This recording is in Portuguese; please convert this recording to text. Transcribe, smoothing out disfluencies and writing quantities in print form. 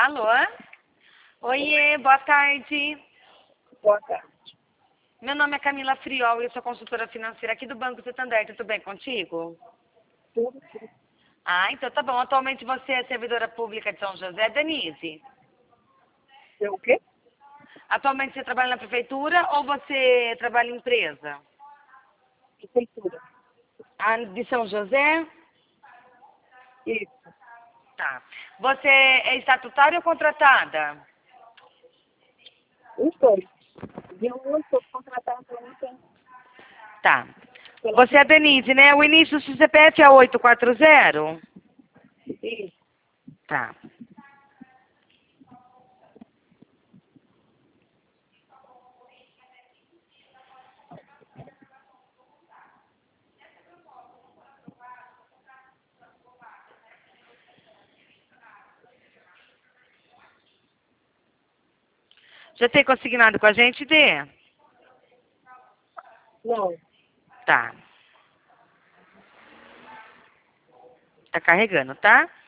Alô? Oiê, boa tarde. Boa tarde. Meu nome é Camila Friol e eu sou consultora financeira aqui do Banco Santander. Tudo bem contigo? Tudo sim. Ah, então tá bom. Atualmente você é servidora pública de São José, Denise? Eu o quê? Atualmente você trabalha na prefeitura ou você trabalha em empresa? Prefeitura. Ah, de São José? Isso. Tá. Você é estatutária ou contratada? Os dois. E eu não sou contratada ontem Tá. pela Você é a Denise, né? O início do seu CPF é 840? Isso. Tá. Já tem consignado com a gente, Dê? Não. Tá. Tá carregando, tá?